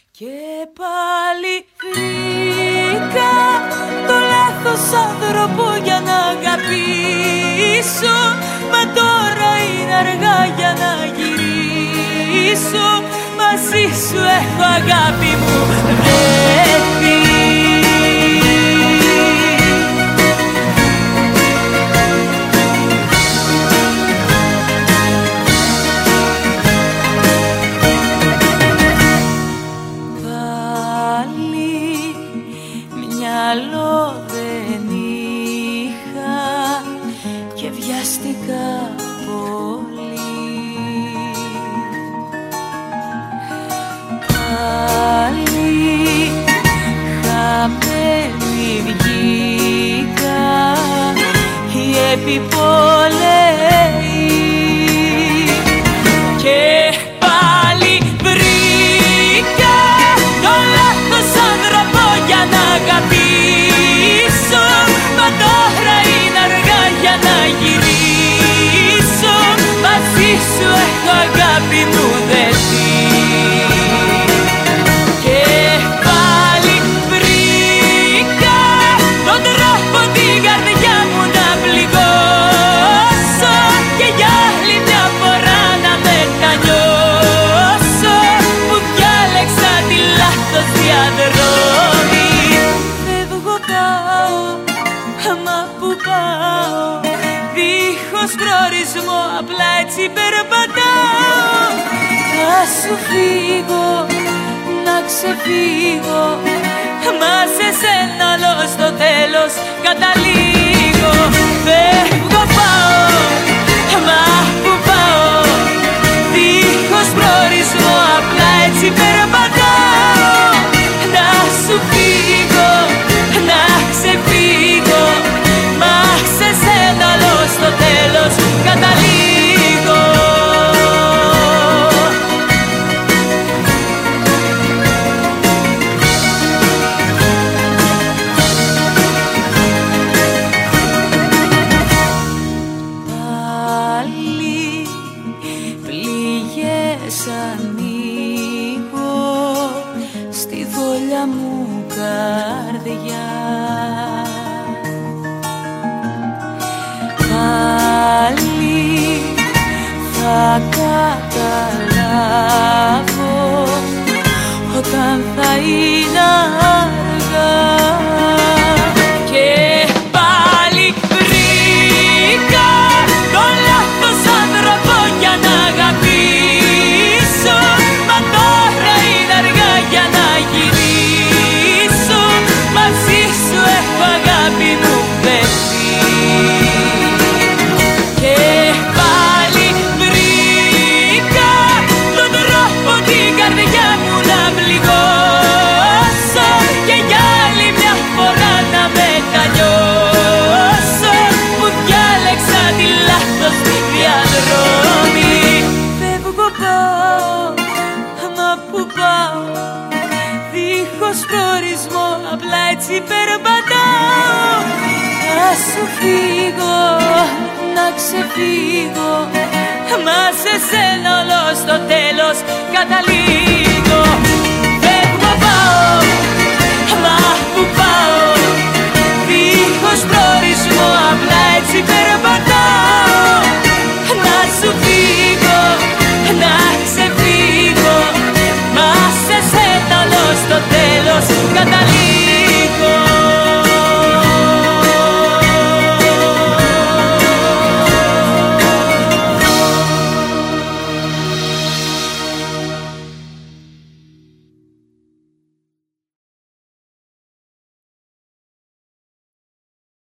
Και πάλι βρήκα το λάθος άνθρωπο για να αγαπήσω. Μα τώρα είναι αργά για να γυρίσω. Μαζί σου έχω αγάπη μου βρεθεί. Μυαλό δεν είχα και βιάστηκα πολύ. Πάλι χαμένη βγήκα, οι επιπόλαιοι. Και πάλι βρήκα το λάθος άνθρωπο για να αγαπήσω. Μα τώρα είναι αργά για να γυρίσω. Μαζί σου έχω αγάπη μου δεθεί. Και πάλι βρήκα τον τρόπο την καρδιά μου να πληγώσω. Και για άλλη μια φορά να μετανιώσω που διάλεξα τη λάθος διαδρομή. Φεύγω πάω, μα που πάω, δίχως προορισμό, απλά έτσι περπατάω. Θα σου φύγω, να ξεφύγω, μα σε σένα όλο στο τέλος καταλήγω. Φεύγω πάω, μα που πάω, δίχως προορισμό, απλά έτσι περπατάω. Να σου φύγω, να ξεφύγω, μα σε σένα όλο στο τέλος καταλήγω. Πάλι πληγές ανοίγω στη δόλια μου καρδιά. Πάλι θα καταλάβω όταν θα είναι αργά. Και πάλι βρήκα το λάθος άνθρωπο για να αγαπήσω. Μα τώρα είναι αργά για να γυρίσω. Μαζί σου έχω αγάπη μου δεθεί. Και πάλι βρήκα τον τρόπο την καρδιά μου να πληγώσω. Και για άλλη μια φορά να μετανιώσω που διάλεξα τη λάθος διαδρομή. Φεύγω πάω, μα που πάω, δίχως προορισμό, απλά έτσι περπατάω. Θα σου φύγω, να ξεφύγω, μα σε σένα όλο στο τέλος καταλήγω.